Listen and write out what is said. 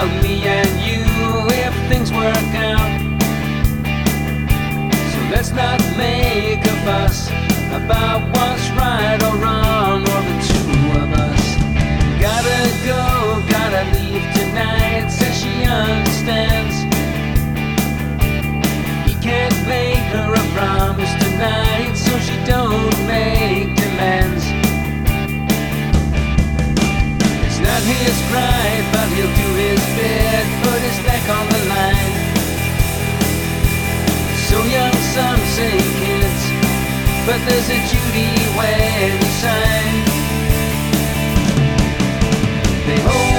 about me and you if things work out. So let's not make a fuss about what's right or wrong or the two of us. Gotta go, gotta leave tonight, says she understands. He can't make her a promise tonight, so she don't make demands. It's not his pride, but he'll do his bit, put his neck on the line. So young, some say kids, but there's a duty when you sign. They hold